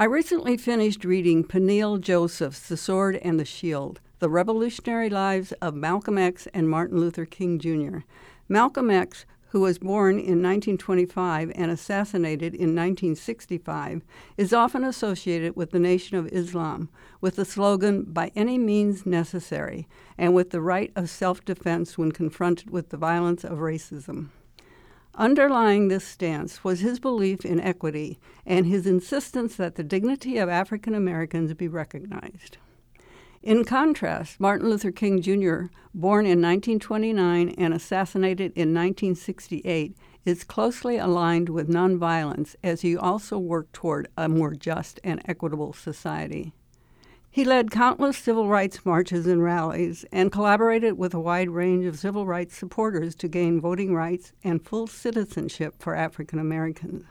I recently finished reading Peniel Joseph's The Sword and the Shield, The Revolutionary Lives of Malcolm X and Martin Luther King Jr. Malcolm X, who was born in 1925 and assassinated in 1965, is often associated with the Nation of Islam, with the slogan, "by any means necessary," and with the right of self-defense when confronted with the violence of racism. Underlying this stance was his belief in equity and his insistence that the dignity of African Americans be recognized. In contrast, Martin Luther King Jr., born in 1929 and assassinated in 1968, is closely aligned with nonviolence as he also worked toward a more just and equitable society. He led countless civil rights marches and rallies and collaborated with a wide range of civil rights supporters to gain voting rights and full citizenship for African Americans.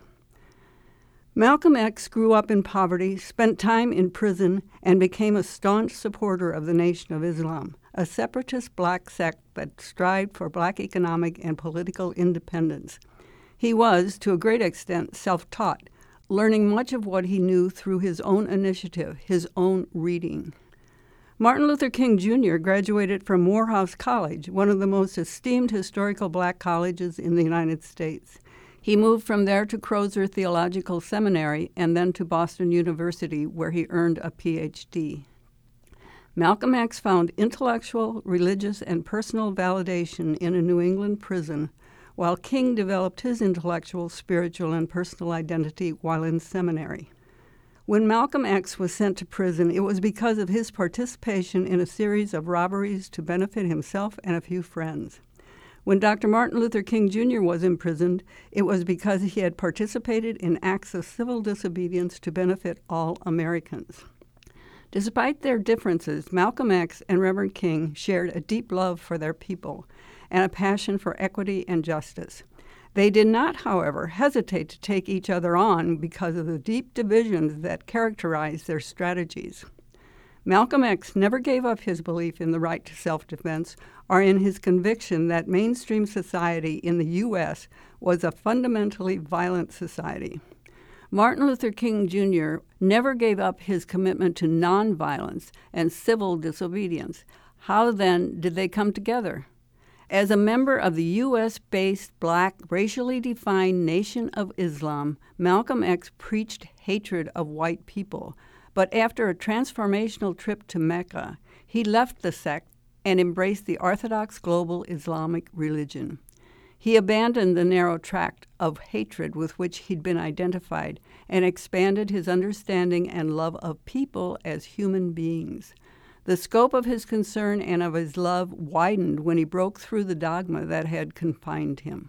Malcolm X grew up in poverty, spent time in prison, and became a staunch supporter of the Nation of Islam, a separatist black sect that strived for black economic and political independence. He was, to a great extent, self-taught, learning much of what he knew through his own initiative, his own reading. Martin Luther King Jr. graduated from Morehouse College, one of the most esteemed historical black colleges in the United States. He moved from there to Crozer Theological Seminary and then to Boston University, where he earned a Ph.D. Malcolm X found intellectual, religious, and personal validation in a New England prison, while King developed his intellectual, spiritual, and personal identity while in seminary. When Malcolm X was sent to prison, it was because of his participation in a series of robberies to benefit himself and a few friends. When Dr. Martin Luther King Jr. was imprisoned, it was because he had participated in acts of civil disobedience to benefit all Americans. Despite their differences, Malcolm X and Reverend King shared a deep love for their people and a passion for equity and justice. They did not, however, hesitate to take each other on because of the deep divisions that characterized their strategies. Malcolm X never gave up his belief in the right to self-defense or in his conviction that mainstream society in the U.S. was a fundamentally violent society. Martin Luther King Jr. never gave up his commitment to nonviolence and civil disobedience. How, then, did they come together? As a member of the U.S.-based black, racially defined Nation of Islam, Malcolm X preached hatred of white people. But after a transformational trip to Mecca, he left the sect and embraced the Orthodox global Islamic religion. He abandoned the narrow tract of hatred with which he'd been identified and expanded his understanding and love of people as human beings. The scope of his concern and of his love widened when he broke through the dogma that had confined him.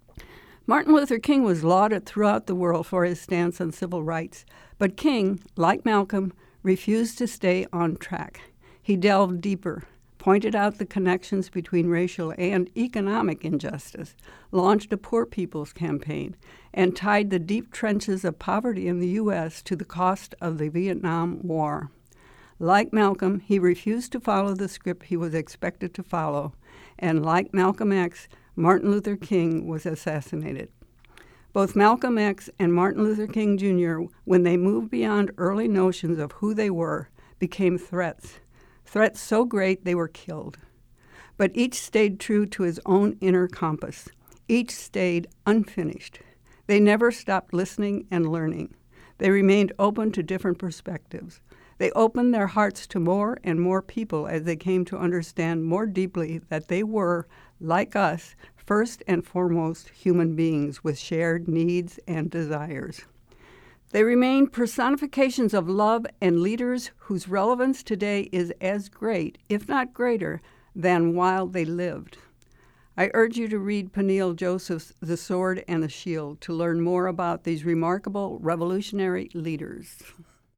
Martin Luther King was lauded throughout the world for his stance on civil rights, but King, like Malcolm, refused to stay on track. He delved deeper, pointed out the connections between racial and economic injustice, launched a Poor People's Campaign, and tied the deep trenches of poverty in the U.S. to the cost of the Vietnam War. Like Malcolm, he refused to follow the script he was expected to follow, and like Malcolm X, Martin Luther King was assassinated. Both Malcolm X and Martin Luther King Jr., when they moved beyond early notions of who they were, became threats so great they were killed. But each stayed true to his own inner compass. Each stayed unfinished. They never stopped listening and learning. They remained open to different perspectives. They opened their hearts to more and more people as they came to understand more deeply that they were, like us, first and foremost human beings with shared needs and desires. They remain personifications of love and leaders whose relevance today is as great, if not greater, than while they lived. I urge you to read Peniel Joseph's The Sword and the Shield to learn more about these remarkable revolutionary leaders.